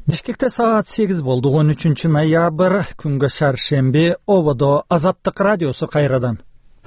Бишкекте саат 8 болду. 13 ноябрь күнгө шаршемби. Ободо Азаттык радиосу кайрадан.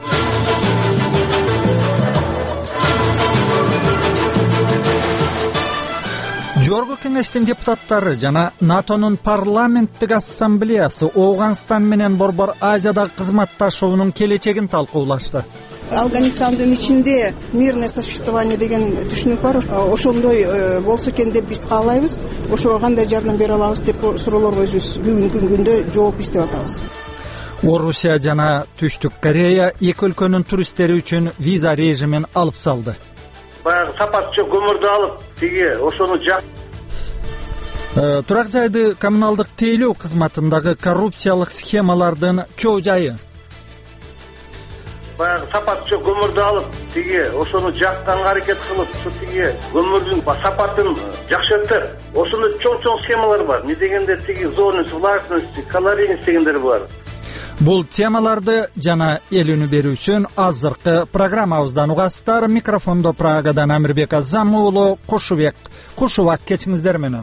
Жогорку кеңештин депутаттары жана НАТОнун парламенттик ассамблеясы Ооганстан менен Борбор Азиядагы кызматташуунун келечегин талкуулашты. Афганистандын ичинде мирное существование деген түшүнүк бар. Ошондой болсо экен деп биз каалайбыз. Ошого кандай жардам бере алабыз деп суроолорго өзүбүз бүгүнкү күндө жооп издеп атабыз. Орусия жана Түштүк Корея эки өлкөнүн туристтери үчүн виза режимин алып салды. Баягы сапатчы көмүрдү алып, ошону жак. Турак жайды коммуналдык тейлөө кызматындагы коррупциялык схемалардын чоо жайы. Баягы сапатчы көмүрдү алып, ошону жакканга аракет кылып, көмүрдүн сапатын жакшыртып, ошондо чоң схемалар бар. Не дегенде зонность, властность, калорийность дегендер бар. Бул темаларды жана эл үнү берүүсүн азыркы программабыздан угасыздар. Микрофондо Прагадан Амирбек Азам уулу Кушубак кечиңиздер менен.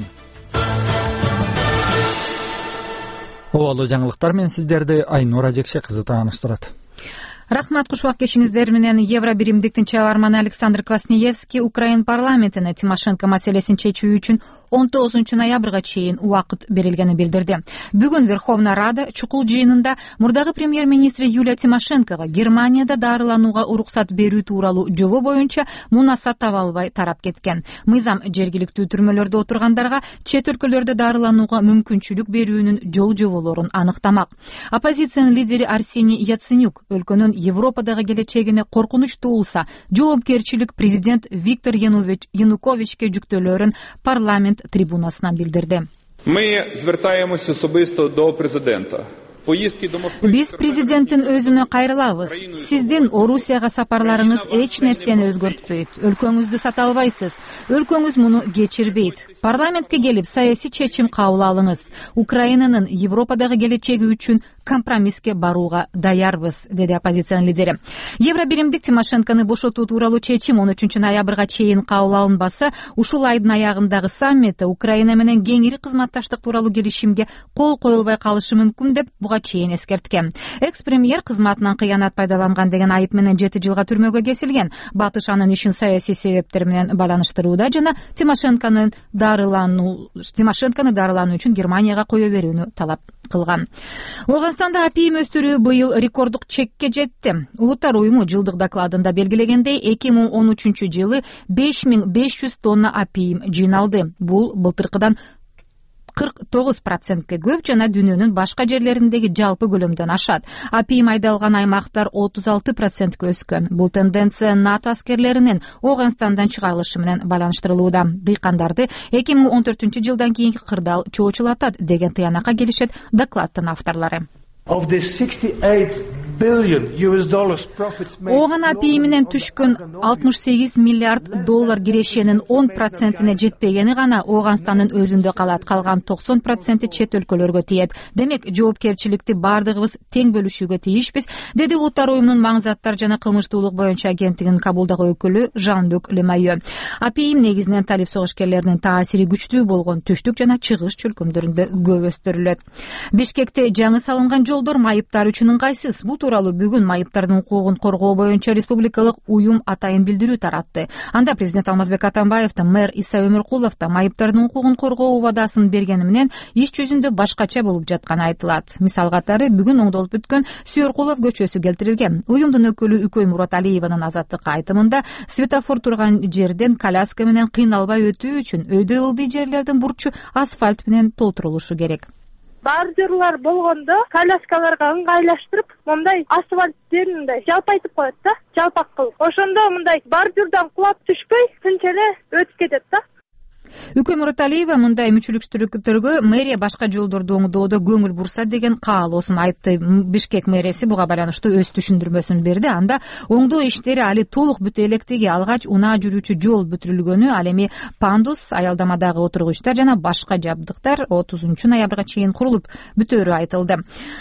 Оболу жаңылыктар менен сиздерди Айнура Жекше кызы тааныштырат. Рахмат, Кушубак кечиңиздер менен. Евробиримдиктин чыгарманы Александр Квасневский Украин парламентине Тимошенко маселесин чечүү үчүн 19 ноябрга чейин убакыт берилгенин билдирди. Бүгүн Верховная Рада чукул жыйынында мурдагы премьер-министри Юлия Тимошенкова Германияда дарыланууга уруксат берүү тууралуу жобо боюнча мунасат таба албай тарап кеткен. Мыйзам жергиликтүү түрмөлөрдө отургандарга чет өлкөлөрдө дарыланууга мүмкүнчүлүк берүүнүн жол жоболорун аныктамак. Оппозициянын лидери Арсений Яценюк өлкөнүн Европадагы келечегине коркунуч туулса, жоопкерчилик президент Виктор Януковичке жүктөлөрүн парламент трибунасынан билдирди. Ми звертаємося особисто до президента. Биз президенттин өзүнө кайрылабыз. Сиздин Орусияга сапарларыңыз эч нерсени өзгөртпөйт. Өлкөңүздү сата албайсыз. Өлкөңүз муну кечирбейт. Парламентке келип саясий чечим кабыл алыңыз. Украинанын Европадагы келечеги үчүн компромисске барууга даярбыз, деди оппозициянын лидери. Евробиримдик Тимошенкону бошотуу тууралуу чечим 13 ноябрга чейин кабыл алынбаса, ушул айдын аягындагы саммитте Украина менен кеңири кызматташтык тууралуу келишимге кол коюлбай калышы мүмкүн деп буга чейин эскерткен. Экс-премьер кызматынан кыянат пайдаланган деген айып менен 7 жылга түрмөгө кесилген. Батыш анын ишин саясий себептер менен байланыштырууда жана Тимошенкону дарылануу үчүн Германияга кое берүүнү талап кылган. Ооганстанда апийим өстүрүү быйыл рекорддук чекке жетти. Улуттар уюму жылдык докладында белгилегендей, 2013 жылы 5500 тонна апийим жыйналды. Бул былтыркыдан 49%ке көп жана дүйнөнүн башка жерлериндеги жалпы көлөмдөн ашат. Апийим айдалган аймактар 36%ке өскөн. Бул тенденция НАТО аскерлеринин Ооганстандан чыгарылышы менен байланыштырылууда. Дыйкандарды 2014 жылдан кийинки кырдаал чоочулатат деген тыянакка келишет докладдын авторлору. Ооган апийиминен түшкөн 68 миллиард доллар кирешенин 10%-не жетпегени гана Ооганстандын өзүндө калат. Калган 90% чет өлкөлөргө тиет. Демек, жоопкерчиликти бардыгыбыз тең бөлүшүүгө тийишпиз, деди Улуттар уюмунун маңызаттар жана кылмыштуулук боюнча агенттигинин Кабулдагы өкүлү Жан-Люк Лемайö. Апийим негизинен талип согушкерлеринин таасири күчтүү болгон түштүк жана чыгыш чөлкөмдөрүндө көп өстүрүлөт. Бишкекте жаңы салынган жолдор майыптар үчүн ыңгайсыз. Бул тууралуу бүгүн майыптардын укугун коргоо боюнча республикалык уюм атайын билдирүү таратты. Анда президент Алмазбек Атамбаев да мэр Иса Өмүркулов да майыптардын укугун коргоо убадасын бергени менен иш жүзүндө башкача болуп жатканы айтылат. Мисал катары бүгүн оңдолуп бүткөн Сүйөркулов көчөсү келтирилген. Уюмдун өкүлү Үкөй Мураталиеванын азаттыкка айтымында светофор турган жерден коляска менен кыйналбай өтүү үчүн өйдө ылдый жерлердин бурчу асфальт менен толтурулушу керек. Бордюрлар болгондо коляскаларга ыңгайлаштырып, мындай асфальттен мындай жалпайтып коет да, жалпак кылып. Ошондо мындай бордюрдан кулап түшпөй, тынч эле өтүп кетет да. Үкөй Мураталиева мындай мүчүлүктөргө мэрия башка жолдорду оңдоодо көңүл бурса деген каалоосун айтты. Бишкек мэриеси буга байланыштуу өз түшүндүрмөсүн берди. Анда оңдоо иштери али толук бүтө электиги, алгач унаа жүрүүчү жол бүтүрүлгөнү, ал эми пандус, аялдамадагы отургучтар жана башка жабдыктар 30 ноябрга чейин курулуп бүтөөрү айтылды.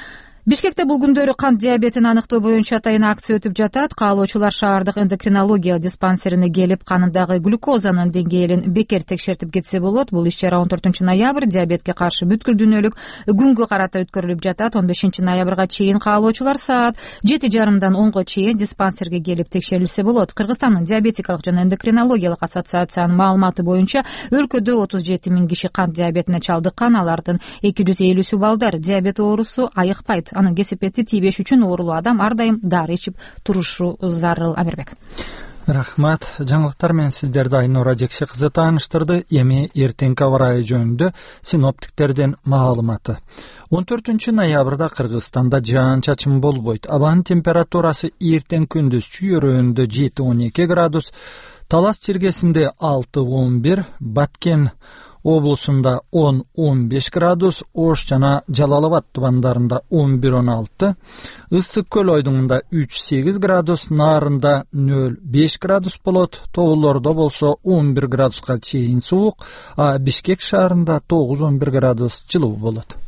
Бишкекте бул күндөрү кант диабетин аныктоо боюнча атайын акция өтүп жатат. Каалоочулар шаардык эндокринология диспансерине келип, канындагы глюкозанын деңгээлин бекер текшертип кетсе болот. Бул иш-чара 14 ноябрь диабетке каршы бүткүл дүйнөлүк күнгө карата өткөрүлүп жатат. 15 ноябрга чейин каалоочулар саат 7:30дан 10го чейин диспансерге келип текшерилсе болот. Кыргызстандын диабетикалык жана эндокринологиялык ассоциациянын маалыматы боюнча өлкөдө 37 000 киши кант диабетине чалдыккан. Алардын 250сү балдар. Диабет оорусу айыкпайт. Анын кесепети тийбеш үчүн оорулуу адам ар дайым дары ичип турушу зарыл. Амирбек. Рахмат. Жаңылыктар менен сиздерди Айнура Жекше кызы тааныштырды. Эми эртеңки аба ырайы жөнүндө синоптиктердин маалыматы. 14 ноябрда Кыргызстанда жаан-чачын болбойт. Абанын температурасы эртең күндүз чүйөрөндө 7-12 градус, Талас чиргесинде 6-11, Баткен облусунда 10-15 градус, Ош жана Жалал-Абад тубандарында 11-16, Ысык көл ойдуңунда 3-8 градус, Нарында 0-5 градус болот, Тоолордо болсо 11 градуска чейин суук, а Бишкек шаарында 9-11 градус жылуу болот.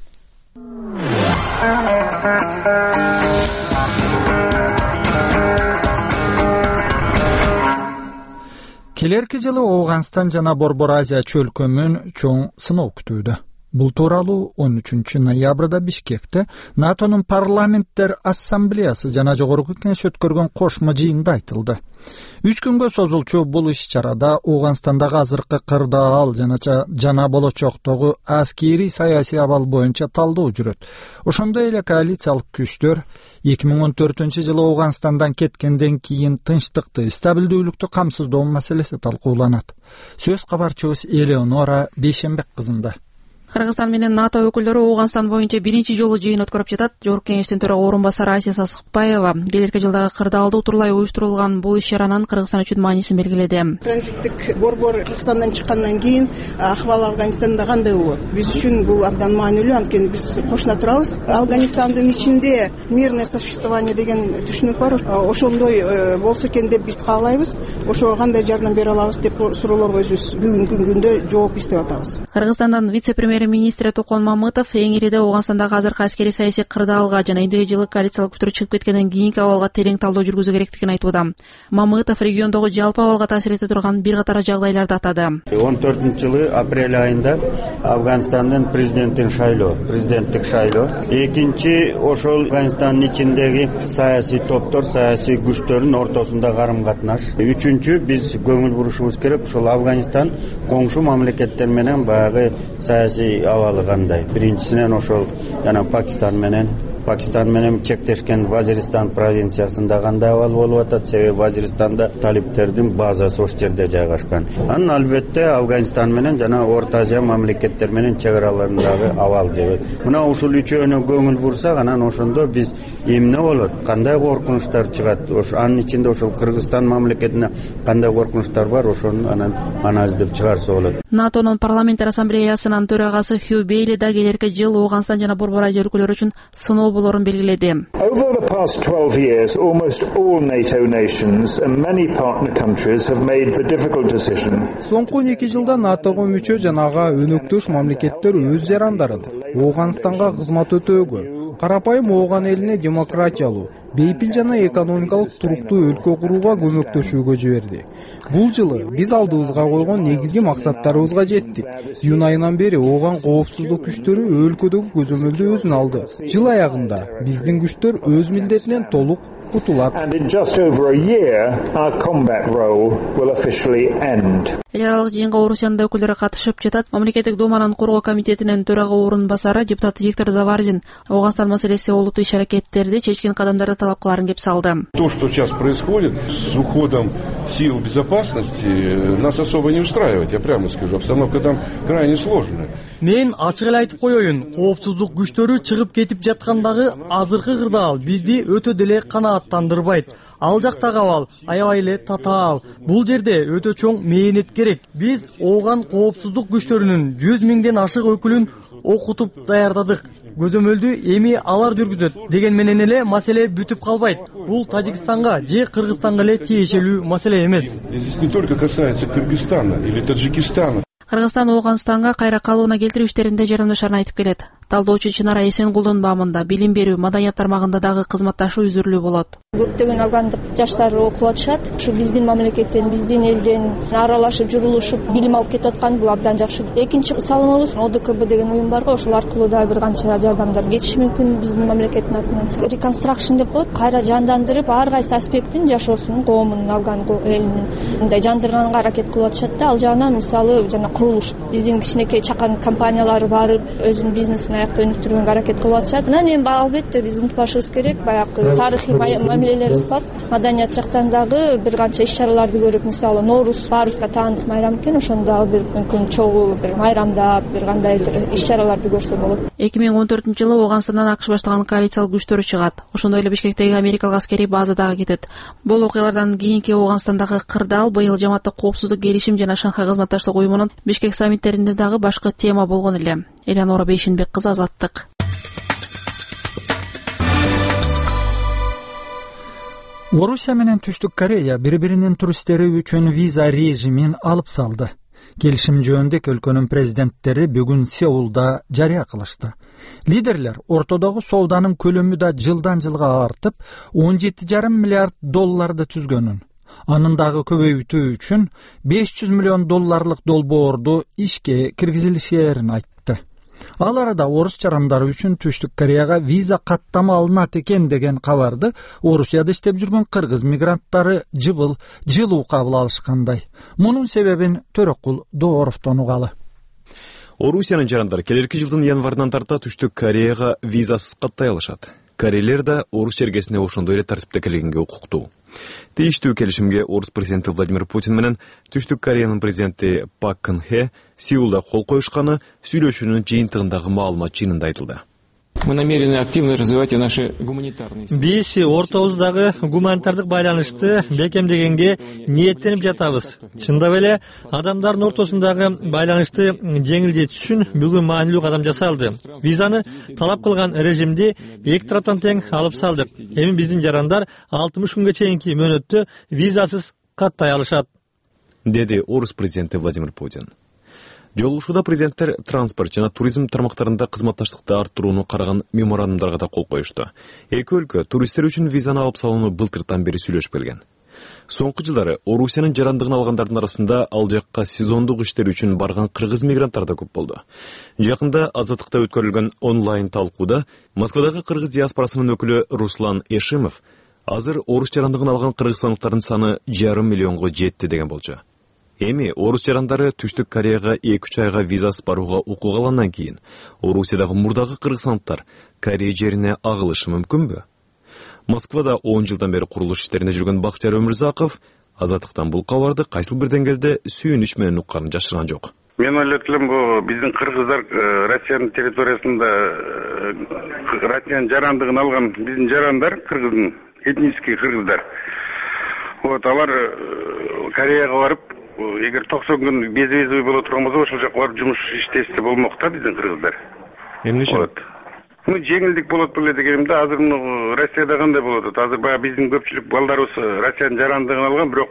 Келерки жылы Ооганстан жана Борбор Азия чөлкөмүн чоң сыноо күтүүдө. Бул тууралуу 13 ноябрда Бишкекте НАТОнун парламенттер ассамблеясы жана жогорку кеңеш өткөргөн кошмо жыйында айтылды. 3 күнгө созулчу бул иш-чарада Ооганстандагы азыркы кырдаал жана болочоктогу аскери саясий абал боюнча талдоо жүрөт. Ошондой эле коалициялык күчтөр 2014 жылы Ооганстандан кеткенден кийин тынчтыкты, стабилдүүлүктү камсыздоо маселеси талкууланат. Сөз кабарчыбыз Элеонора Бейшенбек кызында. Кыргызстан менен НАТО өкүлдөрү Ооганстан боюнча биринчи жолу жыйын өткөрүп жатат. Жогорку кеңештин төрага орун басары Асия Сасыкбаева келерки жылдагы кырдаалды утурлай уюштурулган бул иш-чаранын Кыргызстан үчүн маанисин белгиледи. Транзиттик борбор Кыргызстандан чыккандан кийин акыбал Афганистанда кандай болот? Биз үчүн бул абдан маанилүү, анткени биз кошуна турабыз. Афганистандын ичинде мирное сосуществование деген түшүнүк бар. Ошондой болсо экен деп биз каалайбыз. Ошого кандай жардам бере алабыз деп суроолорго өзүбүз бүгүнкү күндө жооп издеп атабыз. Кыргызстандан вице-премьер-министри Токон Мамытов Эңириде Ооганстандагы азыркы аскери саясий кырдаалга жана индиги жылы коалициялык күчтөр чыгып кеткенден кийинки абалга терең талдоо жүргүзүү керектигин айтууда. Мамытов региондогу жалпы абалга таасир эте турган бир катар жагдайларды атады. 14-жылы апрель айында Афганстандын президенттик шайлоо, экинчи ошол Афганстандын ичиндеги саясий топтор, саясий күчтөрдүн ортосунда карым-катнаш. Үчүнчү биз көңүл бурушубуз керек, ошол Афганистан коңшу мамлекеттер менен баягы саясий абалы кандай. Биринчисинен ошол жана Пакистан менен чектешкен Вазиристан провинциясында кандай абал болуп атат? Себеби Вазиристанда талиптердин базасы ошол жерде жайгашкан. Анан албетте Афганистан менен жана Орто Азия мамлекеттер менен чек араларындагы абал деп. Мына ушул үчөөнө көңүл бурсак, анан ошондо биз эмне болот? Кандай коркунучтар чыгат? Анын ичинде ошол Кыргызстан мамлекетине кандай коркунучтар бар? Ошону анан анализдеп чыгарса болот. НАТОнун парламенттер ассамблеясынын төрагасы Хью Бейли да келерки жыл Ооганстан жана Борбор Азия өлкөлөрү үчүн сыноо болорун белгиледи. Over the past 12 years, almost all NATO nations and many partner countries have made the difficult decision. Соңку 2 жылда НАТОго мүчө жана ага өнөктөш мамлекеттер өз жарандарын Ооганстанга кызмат өтөөгө, карапайым Ооган элине демократиялуу, бейпил жана экономикалык туруктуу өлкө курууга көмөктөшүүгө жиберди. Бул жылы биз алдыбызга койгон негизги максаттарыбызга жеттик. Июнь айынан бери Ооган коопсуздук күчтөрү өлкөдөгү көзөмөлдү өзүнө алды. Жыл аягында биздин күчтөр өз милдетинен толук кутулат. And in just over a year, our combat role will officially end. Эл аралык жыйынга Орусиянын өкүлдөрү катышып жатат. Мамлекеттик думанын коргоо комитетинин төрага орун басары депутат Виктор Заварзин Ооганстан маселеси олуттуу иш-аракеттерди чечкен кадамдарды талап кыларын кеп салды. То, что сейчас происходит с уходом сил безопасности, нас особо не устраивает, я прямо скажу. Обстановка там крайне сложная. Мен ачык эле айтып коеюн, коопсуздук күчтөрү чыгып кетип жаткандагы азыркы кырдаал бизди өтө деле канааттандырбайт. Ал жактагы абал аябай эле татаал. Бул жерде өтө чоң мээнет керек. Биз Ооган коопсуздук күчтөрүнүн 100 000ден ашык өкүлүн окутуп даярдадык. Көзөмөлдү эми алар жүргүзөт деген менен эле маселе бүтүп калбайт. Бул Тажикстанга же Кыргызстанга эле тиешелүү маселе эмес. Здесь не только касается Кыргызстана или Таджикистана. Кыргызстан Ооганстанга кайра калууна келтирүү иштеринде жардамдашарын айтып келет. Талдоочу Чынара Эсенгулдун баамында билим берүү, маданият тармагында дагы кызматташуу үзүрүлүү болот. Көптөгөн афгандык жаштар окуп атышат. Ушу биздин мамлекеттен, биздин элден аралашып, журулушуп билим алып кетип аткан бул абдан жакшы. Экинчи салымыбыз ОДКБ деген уюм барго, ошол аркылуу да бир канча жардамдар кетиши мүмкүн биздин мамлекеттин атынан. Reconstruction деп коет, кайра жандандырып, ар кайсы аспектин жашоосун, коомунун, афган элинин мындай жандырганга аракет кылып атышат да. Ал жагынан мисалы жана курулуш, биздин кичинекей чакан компаниялары барып, өзүнүн бизнесин аякта өнүктүргөнгө аракет кылып атышат. Анан эми албетте биз унутпашыбыз керек, баягы тарыхый мамилелерибиз бар. Маданият жактан дагы бир канча иш-чараларды көрүп, мисалы Ноорус баарыбызга таандык майрам экен, ошондо дагы бир мүмкүн чогуу бир майрамдап, бир кандайдыр иш-чараларды көрсө болот. 2014-жылы Ооганстандан АКШ баштаган коалициялык күчтөр чыгат. Ошондой эле Бишкектеги америкалык аскерий база дагы кетет. Бул окуялардан кийинки Ооганстандагы кырдаал быйыл жамааттык коопсуздук келишим жана Шанхай кызматташтык уюмунун Бишкек саммиттеринде дагы башкы тема болгон эле. Элеонора Бейшенбек кызы, Азаттык. Орусия менен Түштүк Корея бири-биринин туристтери үчүн виза режимин алып салды. Келишим жөнүндө эки өлкөнүн президенттери бүгүн Сеулда жарыя кылышты. Лидерлер ортодогу сооданын көлөмү да жылдан жылга артып, 17,5 миллиард долларды түзгөнүн, анын дагы көбөйтүү үчүн 500 миллион долларлык долбоорду ишке киргизилишерин айтты. Ал арада орус жарандары үчүн Түштүк Кореяга виза каттама алынат экен деген кабарды Орусияда иштеп жүргөн кыргыз мигранттары жылуу кабыл алышкандай. Мунун себебин Төрөкул Дооровдон угалы. Орусиянын жарандары келерки жылдын январынан тарта Түштүк Кореяга визасыз каттай алышат. Корейлер да орус жергесине ошондой эле тартипте келгенге укуктуу. Тийиштүү келишимге орус президенти Владимир Путин менен Түштүк Кореянын президенти Пак Кын Хе Сеулда кол коюшканы сүйлөшүүнүн жыйынтыгындагы маалымат жыйынында айтылды. Мы намерены активно развивать наши гуманитарные. Биз ортобуздагы гуманитардык байланышты бекемдегенге ниеттенип жатабыз. Чындап эле адамдардын ортосундагы байланышты жеңилдетиш үчүн бүгүн маанилүү кадам жасалды. Визаны талап кылган режимди эки тараптан тең алып салдык. Эми биздин жарандар 60 күнгө чейинки мөөнөттө визасыз каттай алышат, деди орус президенти Владимир Путин. Жолугушууда президенттер транспорт жана туризм тармактарында кызматташтыкты арттырууну караган меморандумдарга да кол коюшту. Эки өлкө туристтер үчүн визаны алып салууну былтыртан бери сүйлөшүп келген. Соңку жылдары Орусиянын жарандыгын алгандардын арасында ал жакка сезондук иштер үчүн барган кыргыз мигранттар да көп болду. Жакында Азаттыкта өткөрүлгөн онлайн талкууда Москвадагы кыргыз диаспорасынын өкүлү Руслан Эшимов азыр орус жарандыгын алган кыргызстандыктардын саны 5,5 миллионго жетти деген болчу. Эми орус жарандары Түштүк Кореяга 2-3 айга визасыз барууга укук алгандан кийин Орусиядагы мурдагы кыргызстандыктар Корея жерине агылышы мүмкүнбү? Москвада 10 жылдан бери курулуш иштеринде жүргөн Бактияр Өмүрзаков Азаттыктан бул кабарды кайсыл бир деңгээлде сүйүнүч менен укканын жашырган жок. Мен ойлойт элем, бул биздин кыргыздар Россиянын территориясында Россиянын жарандыгын алган биздин жарандар, кыргыздын этнический кыргыздар. Вот алар Кореяга барып, эгер 90 күн безбезбей боло турган болсо, ошол жакка барып жумуш иштесе болмок да биздин кыргыздар. Эмне үчүн? Жеңилдик болот беле дегеним да, азыр Россияда кандай болот? Азыр баягы биздин көпчүлүк балдарыбыз Россиянын жарандыгын алган, бирок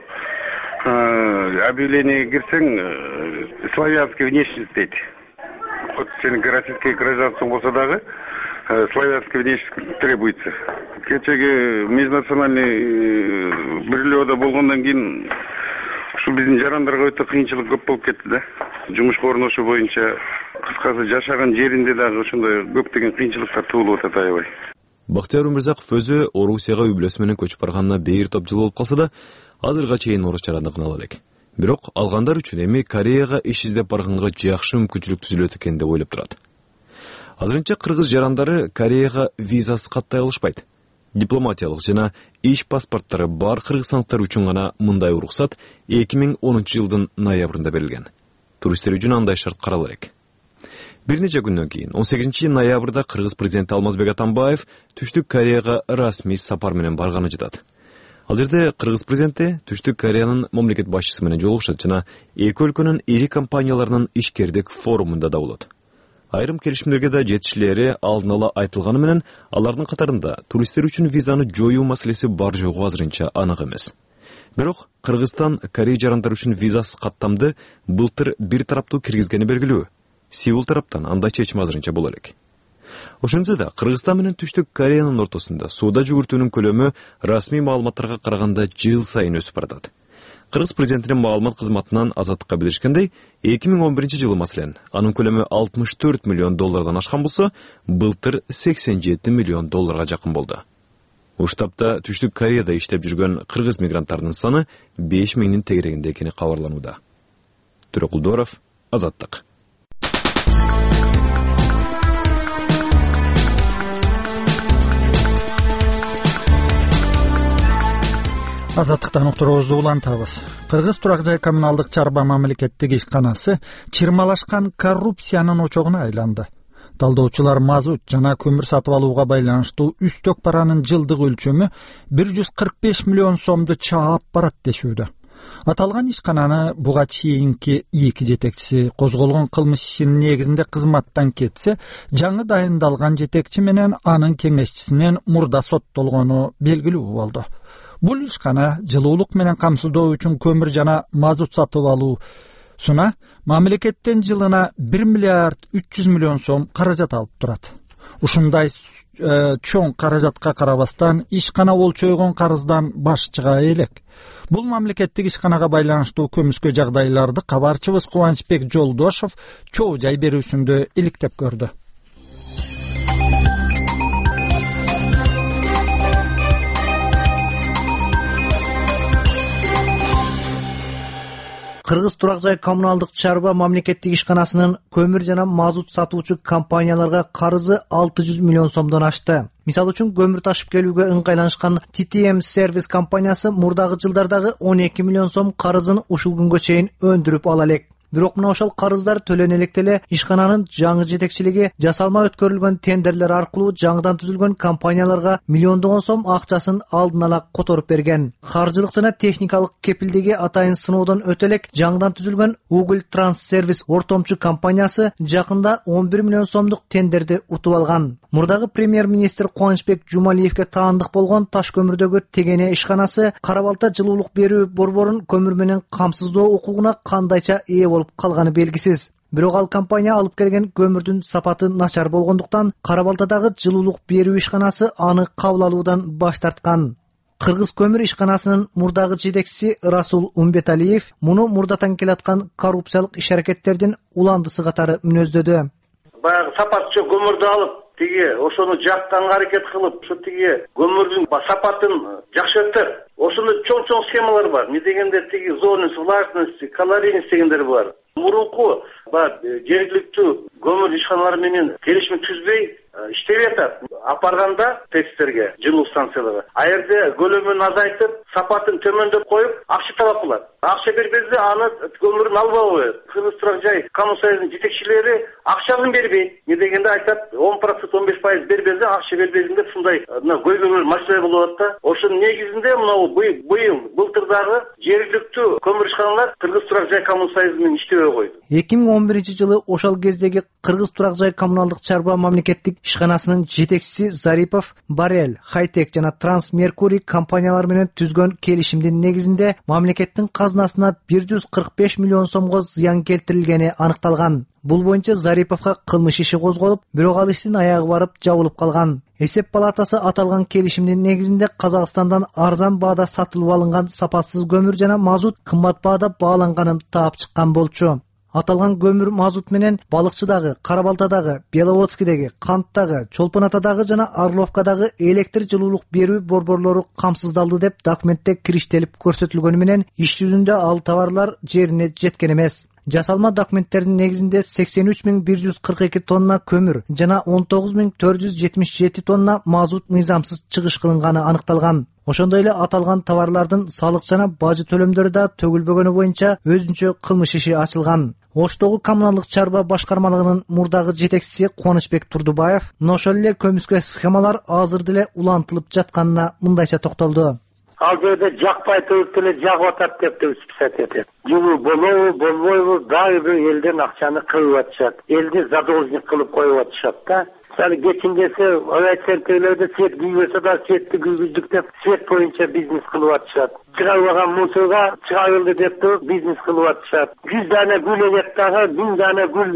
объявлениеге кирсең славянский внешность дейт. Вот сеники российский гражданство болсо дагы славянский внешность требуется. Кечеги межнациональный бирлөөдө болгондон кийин ушул биздин жарандарга өтө кыйынчылык көп болуп кетти да. Жумушка орношуу боюнча кыскасы жашаган жеринде дагы ошондой көптөгөн кыйынчылыктар туулуп атат аябай. Бактияр Өмүрзаков өзү Орусияга үй-бүлөсү менен көчүп барганына бир топ жыл болуп калса да, азырга чейин орус жарандыгын ала элек. Бирок алгандар үчүн эми Кореяга иш издеп барганга жакшы мүмкүнчүлүк түзүлөт экен деп ойлоп турат. Азырынча кыргыз жарандары Кореяга визасыз каттай алышпайт. Дипломатиялык жана иш паспорттары бар кыргызстандыктар үчүн гана мындай уруксат 2010 жылдын ноябрында берилген. Туристтер үчүн андай шарт карала элек. Бир нече күндөн кийин 18 ноябрда кыргыз президенти Алмазбек Атамбаев Түштүк Кореяга расмий сапар менен барганы жатат. Ал жерде кыргыз президенти Түштүк Кореянын мамлекет башчысы менен жолугушат жана эки өлкөнүн ири компанияларынын ишкердик форумунда да болот. Айрым келишимдерге да жетишилери алдын ала айтылганы менен алардын катарында туристтер үчүн визаны жоюу маселеси бар жогу азырынча анык эмес. Бирок Кыргызстан Корея жарандары үчүн визасыз каттамды былтыр бир тараптуу киргизгени белгилүү. Сеул тараптан андай чечим азырынча боло элек. Ошентсе да Кыргызстан менен Түштүк Кореянын ортосунда сууда жүгүртүүнүн көлөмү расмий маалыматтарга караганда жыл сайын өсүп баратат. Кыргыз президентинин маалымат кызматынан Азаттыкка билдиришкендей, 2011 жылы маселен анын көлөмү 64 миллион доллардан ашкан болсо, былтыр 87 миллион долларга жакын болду. Уштапта Түштүк Кореяда иштеп жүргөн кыргыз мигранттардын саны 5000 тегерегинде экени кабарланууда. Төрөкулдоров, Азаттык. Азаттыктан уктуруубузду улантабыз. Кыргыз турак жай коммуналдык чарба мамлекеттик ишканасы чырмалашкан коррупциянын очогуна айланды. Талдоочулар мазут жана көмүр сатып алууга байланыштуу үстөк паранын жылдык өлчөмү 145 миллион сомду чаап барат дешүүдө. Аталган ишкананы буга чейинки 2 жетекчиси козголгон кылмыш ишинин негизинде кызматтан кетсе, жаңы дайындалган жетекчи менен анын кеңешчисинин мурда соттолгону белгилүү болду. Бул ишкана жылуулук менен камсыздоо үчүн көмүр жана мазут сатып алуусуна мамлекеттен жылына 1 миллиард 300 миллион сом каражат алып турат. Ушундай чоң каражатка карабастан ишкана болчойгон карыздан баш чыга элек. Бул мамлекеттик ишканага байланыштуу көмүскө жагдайларды кабарчыбыз Кубанычбек Жолдошов чоо жай берүүсүндө иликтеп көрдү. Кыргыз турак жай коммуналдык чарба мамлекеттик ишканасынын көмүр жана мазут сатуучу компанияларга карызы 600 миллион сомдон ашты. Мисалы үчүн көмүр ташып келүүгө ыңгайланышкан TTM сервис компаниясы мурдагы жылдардагы 12 миллион сом карызын ушул күнгө чейин өндүрүп ала элек. Бирок мына ошол карыздар төлөнө элек деле ишкананын жаңы жетекчилиги жасалма өткөрүлгөн тендерлер аркылуу жаңыдан түзүлгөн компанияларга миллиондогон сом акчасын алдын ала которуп берген. Каржылык жана техникалык кепилдиги атайын сыноодон өтө элек жаңыдан түзүлгөн Google Транссервис ортомчу компаниясы жакында 11 миллион сомдук тендерди утуп алган. Мурдагы премьер-министр Кубанычбек Жумалиевге таандык болгон Таш көмүрдөгү Тегене ишканасы Кара Балта жылуулук берүү борборун көмүр менен камсыздоо укугуна кандайча ээ болуп калганы белгисиз. Бирок ал компания алып келген көмүрдүн сапаты начар болгондуктан Кара Балтадагы жылуулук берүү ишканасы аны кабыл алуудан баш тарткан. Кыргыз көмүр ишканасынын мурдагы жетекчиси Расул Умбеталиев муну мурдатан келаткан коррупциялык иш-аракеттердин уландысы катары мүнөздөдү. Баягы сапатчы көмүрдү алып, ошону жакканга аракет кылып, көмүрдүн сапатын жакшыртып, ошондо чоң схемалар бар. Не дегенде зоонность, влажность, калорийность дегендер бар. Мурунку жергиликтүү көмүр ишканалары менен келишим түзбөй иштеп жатат. Апарганда тесттерге, жылуу станцияларга. А жерде көлөмүн азайтып, сапатын төмөндөп коюп, акча талап кылат. Акча бербесе, аны көмүрүн алып коет. Кыргыз турак жай коммунсоюзунун жетекчилери акчасын бербейт. Не дегенде айтат, 10%, 15% бербесе, акча бербесин деп ушундай көйгөйлөр маселе болуп атат да. Ошонун негизинде мынау былтырдагы жергиликтүү көмүр ишканалар Кыргыз турак жай коммунсоюзу менен иштебей койду. 2011 жылы ошол кездеги Кыргыз турак жай коммуналдык чарба мамлекеттик ишканасынын жетекчиси Зарипов Барел, Хайтек жана Трансмеркурий компаниялары менен түзгөн келишимдин негизинде мамлекеттин казынасына 145 миллион сомго зыян келтирилгени аныкталган. Бул боюнча Зариповго кылмыш иши козголуп, бирок ал иштин аягы барып жабылып калган. Эсеп палатасы аталган келишимдин негизинде Казакстандан арзан баада сатылып алынган сапатсыз көмүр жана мазут кымбат баада бааланганын таап чыккан болчу. Аталган көмүр мазут менен Балыкчыдагы, Кара Балтадагы, Беловодскидеги, Канттагы, Чолпон Атадагы жана Орловкадагы электр жылуулук берүү борборлору камсыздалды деп документте кириштелип көрсөтүлгөнү менен иш жүзүндө ал товарлар жерине жеткен эмес. Жасалма документтердин негизинде 83142 тонна көмүр жана 19477 тонна мазут мыйзамсыз чыгыш кылынганы аныкталган. Ошондой эле аталган товарлардын салык жана бажы төлөмдөрү да төгүлбөгөнү боюнча өзүнчө кылмыш иши ачылган. Оштогу коммуналдык чарба башкармалыгынын мурдагы жетекчиси Кубанычбек Турдубаев ошол эле көмүскө схемалар азыр деле улантылып жатканына мындайча токтолду. Ал жерде жакпай туруп деле жагып атат деп списать этет. Жылуу болобу, болбойбу, дагы бир элден акчаны кырып атышат. Элди задолжник кылып коюп атышат да. Кечиндесе райцентрlerde свет күйбөсө да светти күйгүздүк деп свет боюнча бизнес кылып атышат. Чыгарылган мусорга чыгарылды деп туруп бизнес кылып атышат. 100 дана гүл эгет дагы 1000 дана гүл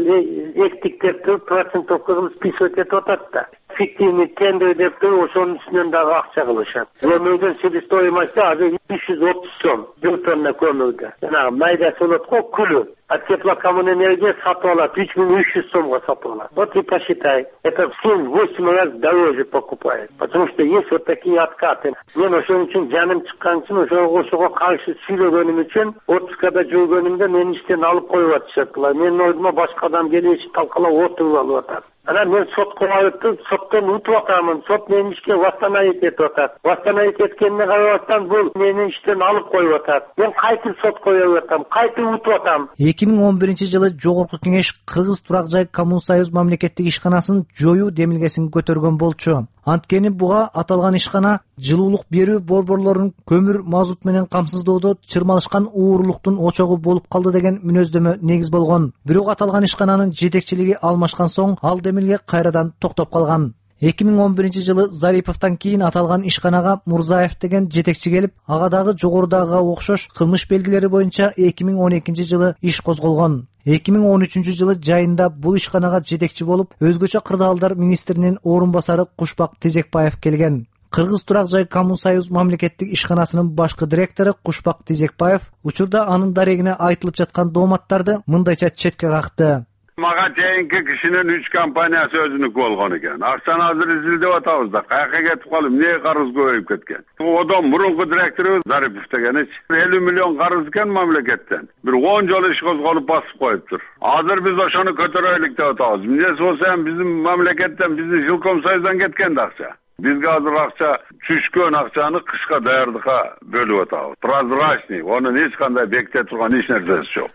эктиктеп туруп процентовка кылып списывать этип атат да. Фиктивный тендер деп туруп ошонун үстүнөн дагы акча кылышат. Көмөрдүн себестоимости азыр 330 сом бир тонна көмөрдө. Жанагы майда солот го күлү. А теплокоммунэнергия сатып алат 3300 сомго сатып алат. Вот и посчитай. Это в 7-8 раз дороже покупает. Потому что есть вот такие откаты. Мен ошон үчүн жаным чыккан үчүн ошого каршы сүйлөгөнүм үчүн отпускада жүргөнүмдө мени иштен алып коюп атышат. Менин ордума башка адам келип талкалап отуруп алып атат. Анан мен сотко барып, соттон утуп атамын. Сот мени ишке восстановить этип атат. Восстановить эткенине карабастан бул мени иштен алып коюп атат. Мен кайтып сот коюп атам, кайтып утуп атам. 2011-жылы Жогорку Кеңеш Кыргыз Турак жай Коммунсоюз мамлекеттик ишканасын жоюу демилгесин көтөргөн болчу. Анткени буга аталган ишкана жылуулук берүү борборлорун көмүр, мазут менен камсыздоодо чырмалышкан уурулуктун очогу болуп калды деген мүнөздөмө негиз болгон. Бирок аталган ишкананын жетекчилиги алмашкан соң ал демилге кайрадан токтоп калган. 2011-жылы Зариповдон кийин аталган ишканага Мурзаев деген жетекчи келип, ага дагы жогорудагыга окшош кылмыш белгилери боюнча 2012-жылы иш козголгон. 2013-жылы жайында бул ишканага жетекчи болуп, өзгөчө кырдаалдар министринин орун басары Кушбак Тезекбаев келген. Кыргыз Турак жай Коммунсоюз мамлекеттик ишканасынын башкы директору Кушбак Тезекбаев учурда анын дарегине айтылып жаткан дооматтарды мындайча четке какты. Мага чейинки кишинин 3 компаниясы өзүнүкү болгон экен. Акчаны азыр изилдеп атабыз да. Каяка кетип калып, эмне карыз көбөйүп кеткен. Одон мурунку директору Зарипов дегенич 50 миллион карыз экен мамлекеттен. Бир 10 жолу иш козголуп басып коюптур. Азыр биз ошону көтөрөйлүк деп атабыз. Эмнеси болсо ham биздин мамлекеттен, биздин Жилкомсоюздан кеткен да акча. Бизге азыр акча түшкөн акчаны кышка даярдыкка бөлүп атабыз. Прозрачный, онун эч кандай беките турган эч нерсеси жок.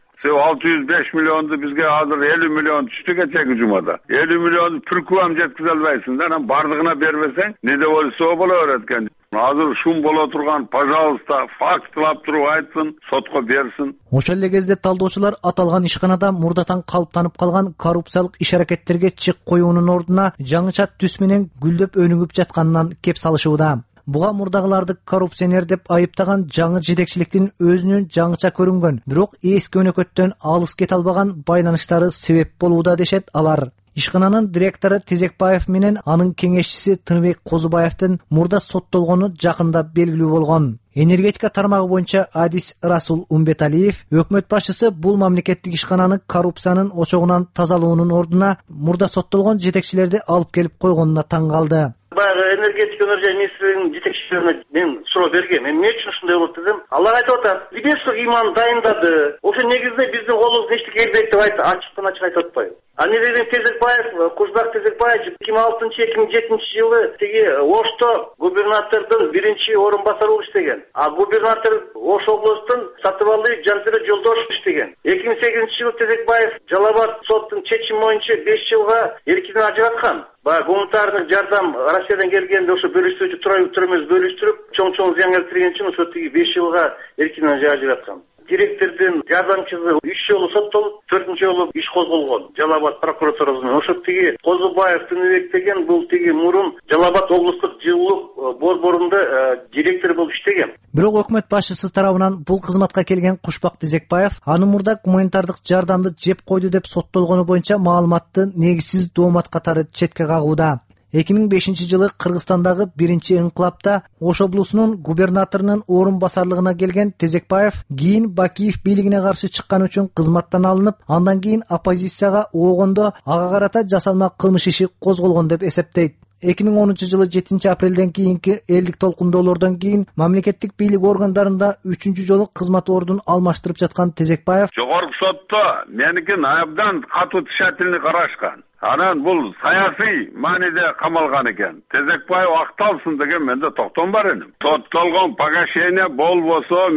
605 миллионду бизге азыр 50 миллион түштү кечеги жумада. 50 миллионду түркүам жеткизе албайсың да, анан бардыгына бербесең, эмне болсо боло берет экен. Азыр шум боло турган, пожалуйста, фактылап туруп айтсын, сотко берсин. Ошол эле кезде талдоочулар аталган ишканада мурдатан калыптанып калган коррупциялык иш-аракеттерге чек коюунун ордуна жаңыча түс менен гүлдөп өнүгүп жатканынан кеп салышууда. Буга мурдагыларды коррупционер деп айыптаган жаңы жетекчиликтин өзүнүн жаңыча көрүнгөн, бирок эски өнөкөттөн алыс кете албаган байланыштары себеп болууда дешет алар. Ишкананын директору Тезекбаев менен анын кеңешчиси Тыныбек Козубаевдин мурда соттолгону жакында белгилүү болгон. Энергетика тармагы боюнча адис Расул Умбеталиев өкмөт башчысы бул мамлекеттик ишкананы коррупциянын очогунан тазалоонун ордуна мурда соттолгон жетекчилерди алып келип койгонуна таң калды. Баягы энергетика министрлигинин жетекчилерине мен суроо бергем. Эмне үчүн ушундай болуп дедим. Алар айтып атат, Либесов иман дайындады. Ошо негизде биздин колубузга эчтеке келбейт деп айтып, ачык айтып атпайбы. А не деген Тезекбаев, Кушбак Тезекбаев 2006-2007 жылы тиги Ошто губернатордун биринчи орун басары болуп иштеген. А губернатор Ош областын Сатыбалды Жантире Жолдошев иштеген. 2008 жылы Тезекбаев Жалал Абад соттун чечими боюнча 5 жылга эркинен ажыраткан. Гуманитардык жардам Россиядан келгенде ошо бөлүштүрүүчү төрөмөз бөлүштүрүп, чоң зыян келтирген үчүн ошо тиги 5 жылга эркинен ажыраткан. Директордун жардамчысы 3 жолу соттолуп, 4-чү жолу иш козголгон. Жалал Абад прокуратурасынан ошо тиги Козубаев Тыныбек деген бул тиги мурун Жалал Абад облустук жылуулук борборунда директор болуп иштеген. Бирок өкмөт башчысы тарабынан бул кызматка келген Кушбак Тезекбаев аны мурда гуманитардык жардамды жеп койду деп соттолгону боюнча маалыматты негизсиз доомат катары четке кагууда. 2005-жылы Кыргызстандагы биринчи инкылапта Ош облусунун губернаторунун орун басарлыгына келген Тезекбаев кийин Бакиев бийлигине каршы чыккан үчүн кызматтан алынып, андан кийин оппозицияга оогондо ага карата жасалма кылмыш иши козголгон деп эсептейт. 2010-жылы 7-апрелден кийинки элдик толкундоолордон кийин мамлекеттик бийлик органдарында 3-чү жолу кызмат ордун алмаштырып жаткан Тезекбаев жогорку сотто меникин абдан катуу тщательный карашкан. Анан бул саясий мааниде камалган экен. Тезекбаев акталсын деген менде токтом бар эдим. Соттолгон погашение болбосо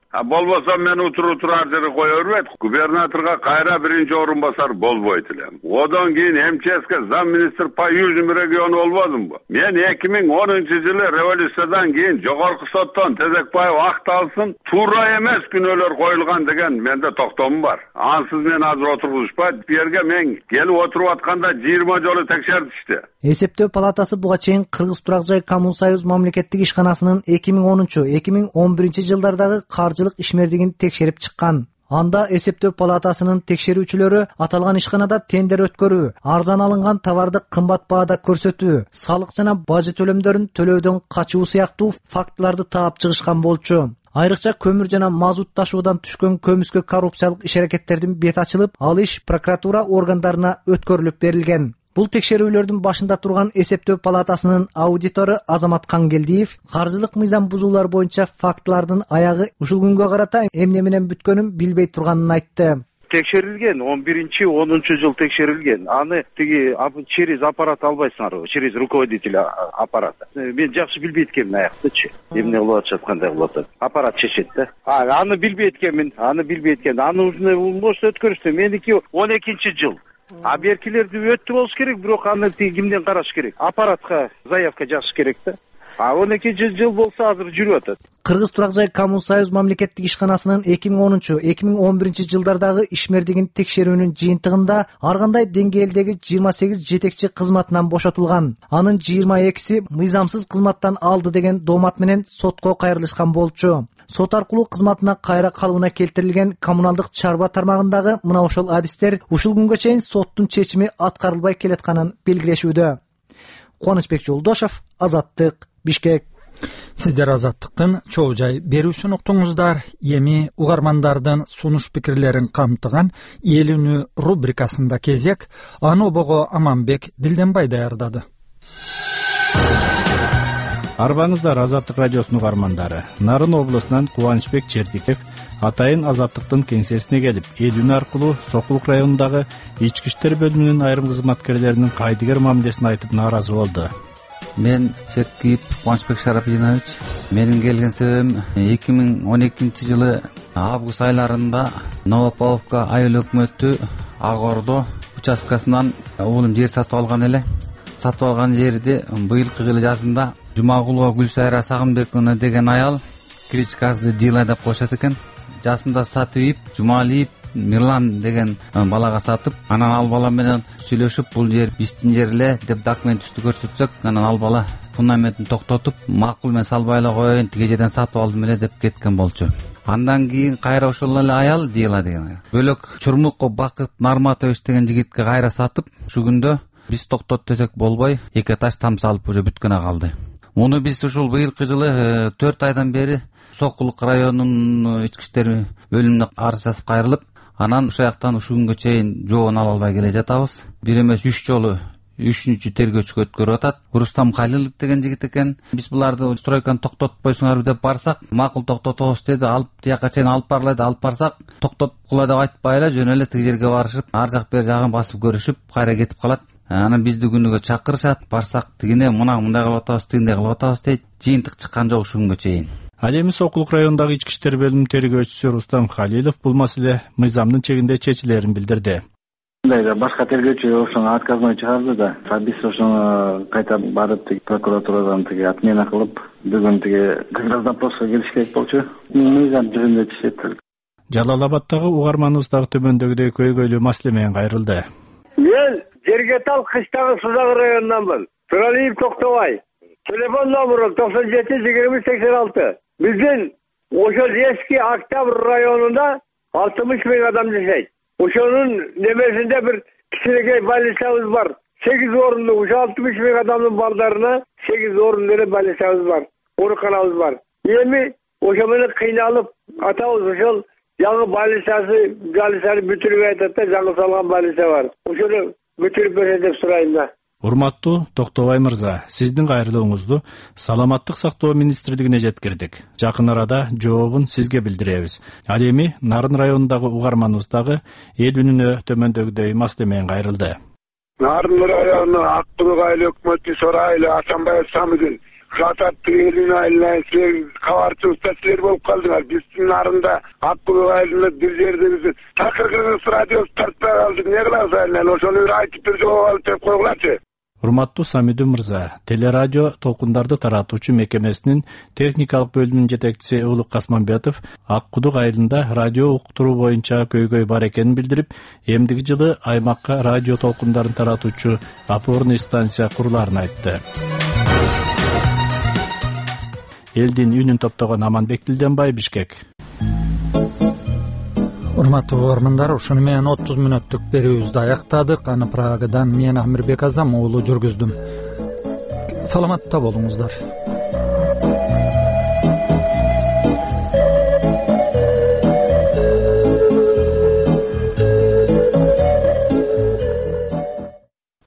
мен утурар жерге кое бербейт. Губернаторго кайра биринчи орун басар болбойт элем. Одон кийин МЧСке зам министр по Южному региону болбодумбу? Мен 2010-жылы революциядан кийин жогорку соттон Тезекбаев акталсын, туура эмес күнөөлөр коюлган деген менде токтом бар. Ансыз мен азыр отургузушпайт. Бу жерге мен келип отуруп аткан 20 жолу текшертишти. Эсептөө палатасы буга чейин Кыргыз Турак жай Коммунсоюз мамлекеттик ишканасынын 2010-2011 жылдардагы каржылык ишмердигин текшерип чыккан. Анда эсептөө палатасынын текшерүүчүлөрү аталган ишканада тендер өткөрүү, арзан алынган товарды кымбат баада көрсөтүү, салык жана бажы төлөмдөрүн төлөөдөн качуу сыяктуу фактыларды таап чыгышкан болчу. Айрыкча көмүр жана мазут ташуудан түшкөн көмүскө коррупциялык иш-аракеттердин бет ачылып, ал иш прокуратура органдарына өткөрүлүп берилген. Бул текшерүүлөрдүн башында турган эсептөө палатасынын аудитору Азамат Кангелдиев каржылык мыйзам бузуулар боюнча фактылардын аягы ушул күнгө карата эмне менен бүткөнүн билбей турганын айтты. Текшерилген 11-10 текшерилген. Аны тиги через аппарат албайсыңар, через руководителя аппарата. Мен жакшы билбей эткенмин аяктычы. Эмне болуп атат, кандай болуп атат. Аппарат чечет да. Аны билбей эткенмин, Аны может өткөрүштү. Меники 12-жыл. Беркилерди өттү болуш керек, бирок аны кимден караш керек? Аппаратка заявка жазыш керек да. 12 болса азыр жүрүп атат. Кыргыз Турак жай Коммунсоюз мамлекеттик ишканасынын 2010-2011 жылдардагы ишмердигин текшерүүнүн жыйынтыгында ар кандай деңгээлдеги 28 жетекчи кызматынан бошотулган. Анын 22си мыйзамсыз кызматтан алды деген доомат менен сотко кайрылышкан болчу. Сот аркылуу кызматына кайра калыбына келтирилген коммуналдык чарба тармагындагы мына ошол адистер ушул күнгө чейин соттун чечими аткарылбай келатканын белгилешүүдө. Кубанычбек Жолдошов, Азаттык, Бишкек. Сиздер Азаттыктын чоо жай берүүсүн уктуңуздар. Эми угармандардын сунуш пикирлерин камтыган Эл үнү рубрикасында кезек. Аны обого Аманбек Дилденбай даярдады. Арбаңыздар Азаттык радиосунун угармандары. Нарын облусунан Кубанычбек Чердиков атайын Азаттыктын кеңсесине келип, Эл үнү аркылуу Сокулук районундагы ички иштер бөлүмүнүн айрым кызматкерлеринин кайдыгер мамилесин айтып нааразы болду. Мен Чердиков Кубанычбек Шарафидинович. Менин келген себебим 2012 жылы август айларында Новополовка айыл өкмөтү Ак Ордо участкасынан уулум жер сатып алган эле. Сатып алган жерди быйылкы жылы жазында Жумагулова Гүлсайра Сагынбековна деген аял кричкасы дила деп коюшат экен. Жасында сатып, Жумалиев Мирлан деген балага сатып, анан ал бала менен сүйлөшүп, бул жер биздин жер эле деп документ үстү көрсөтсөк, анан ал бала фундаментин токтотуп, макул мен салбай эле коеюн, тиги жерден сатып алдым эле деп кеткен болчу. Андан кийин кайра ошол эле аял дила деген аял. Бөлөк Чурмуков Бакыт Нарматович деген жигитке кайра сатып, ушул күндө биз токтот десек болбой, эки этаж там салып уже бүткөнө калды. Муну биз ушул быйылкы жылы 4 айдан бери Сокулук районунун ички иштер бөлүмүнө арыз жазып кайрылып, анан ушул жактан ушул күнгө чейин жообун ала албай келе жатабыз. Бир эмес 3 жолу 3-үнчү тергөөчүгө өткөрүп атат. Рустам Калилов деген жигит экен. Биз буларды стройканы токтотуп койсуңарбы деп барсак, макул токтотобуз деди. Алып тияка чейин алып барлайды, алып барсак, токтоткула деп айтпай эле жөн эле тиги жерге барышып, ар жак бер жагын басып көрүшүп, кайра кетип калат. Анан бизди күнүгө чакырышат, барсак тигине мындай кылып атабыз, тигиндей кылып атабыз дейт. Жыйынтык чыккан жок ушул күнгө чейин. Ал эми Сокулук районундагы ички иштер бөлүмүнүн тергөөчүсү Рустам Халилов бул маселе мыйзамдын чегинде чечилерин билдирди. Башка тергөөчү ошону отказной чыгарды да. Биз ошону кайта барып прокуратурадан отмена кылып, бүгүн запроска келиш керек болчу. Мыйзам жүзүндө чечет. Жалал Абаддагы угарманыбыз дагы төмөндөгүдөй көйгөйлүү маселе менен кайрылды. Мен Жергетал кыштагы Сузак районунанмын. Туралиев Токтобай. Телефон номеру 97-23-86. Биздин ошол эски Октябрь районунда 60 миң адам жашайт. Ошонун немесинде бир кичинекей больницабыз бар. 8 орунлук, ошо 60 миң адамдын балдарына 8 орун менен больницабыз бар. Ооруканабыз бар. Эми ошо менен кыйналып атабыз, ошол жаңы больницаны бүтүрүп атат да, жаңы салган больница бар. Ошону бүтүрүп берсе деп сурайм да. Урматтуу Токтобай мырза, сиздин кайрылууңузду Саламаттык сактоо министрлигине жеткирдик. Жакын арада жообун сизге билдиребиз. Ал эми Нарын районундагы угарманыбыз дагы Эл үнүнө төмөндөгүдөй маселе менен кайрылды. Нарын району Акбулук айыл өкмөтү Сорайылы Асанбаев Самидин Жататты Эл үнү айылына силер кабарчыбызда силер болуп калдыңар. Биздин Нарында Акбулук айылында бир жерде биз такыр радиосу тартпай калдык. Не кылабыз айынан? Ошону айтып бир жооп алып деп койгулачы. Урматтуу Самидин мырза, телерадио толкундарды таратуучу мекемесинин техникалык бөлүмүнүн жетекчиси Улук Касманбетов Аккудук айылында радио уктуруу боюнча көйгөй бар экенин билдирип, эмдиги жылы аймакка радио толкундарын таратуучу опорный станция курулаарын айтты. Элдин үнүн топтогон Аманбек Дилденбай, Бишкек. урматтуу угармандар, ушуну менен 30 мүнөттүк берүүбүздү аяктадык. Аны Прагадан мен Амирбек Азам уулу жүргүздүм. Саламатта болуңуздар.